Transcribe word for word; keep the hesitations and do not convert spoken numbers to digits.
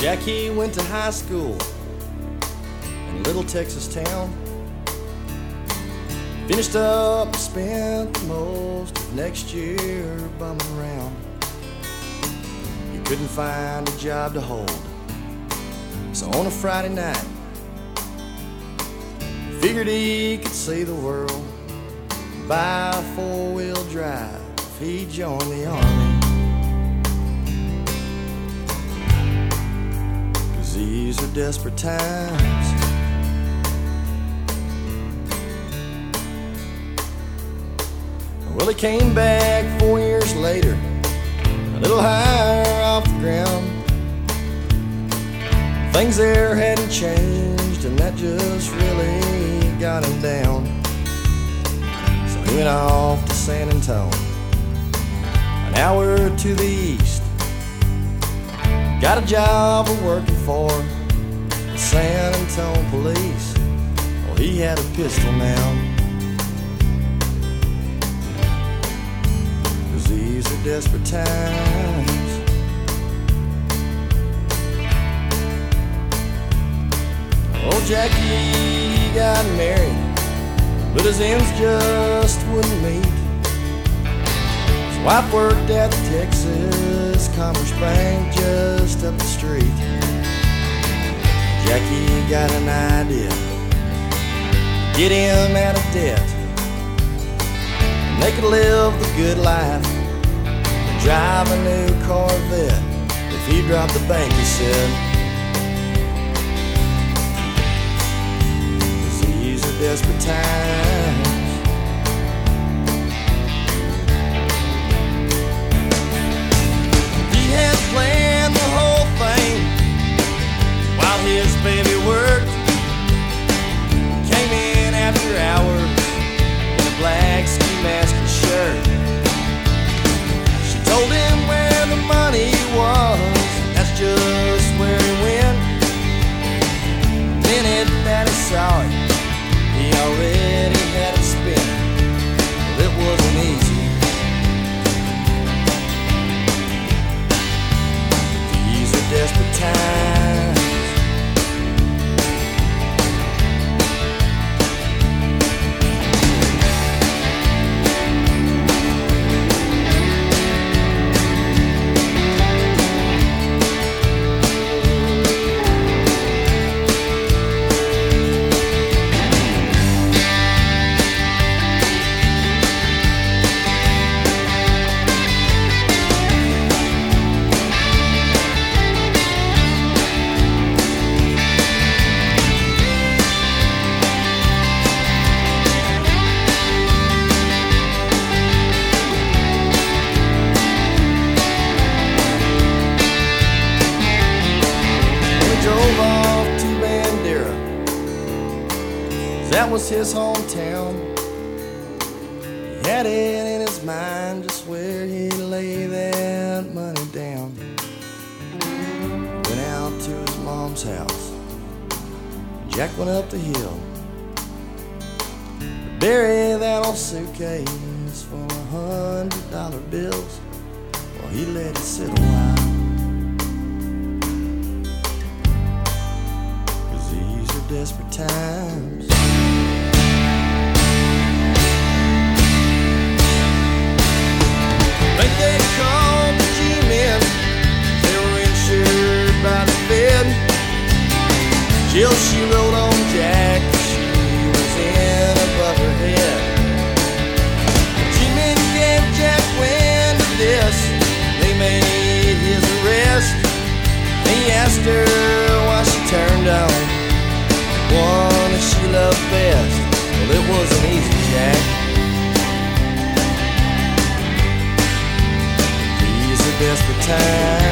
Jackie went to high school in a little Texas town. Finished up and spent most of next year bumming around. He couldn't find a job to hold, so on a Friday night figured he could see the world. Buy a four-wheel drive, he joined the army. These are desperate times. Well, he came back four years later, a little higher off the ground. Things there hadn't changed, and that just really got him down. So he went off to San Antonio, an hour to the east. Got a job working for the San Antonio police. Well, he had a pistol now, 'cause these are desperate times. Oh, Jackie got married, but his ends just wouldn't meet. His wife worked at the Texas Commerce Bank just up the street. Jackie got an idea, get him out of debt, and they could live the good life and drive a new Corvette if he dropped the bank, he said. 'Cause these are desperate times. Planned the whole thing while his baby worked. Came in after hours in a black ski mask and shirt. She told him where the money was, that's just where he went. The minute that he saw it, he already had it spent. Well, it wasn't easy. Desperate times. That was his hometown. He had it in his mind just where he'd lay that money down. Went out to his mom's house. Jack went up the hill to bury that old suitcase full of hundred dollar bills. Well, he let it sit a while, 'cause these are desperate times. Think they called the G-men, they were insured by the Fed. Jill, she wrote on Jack, she was in above her head. G-men gave Jack wind of this, they made his arrest. He asked her why she turned on the one that she loved best. Well, it wasn't easy, Jack. Desperate time.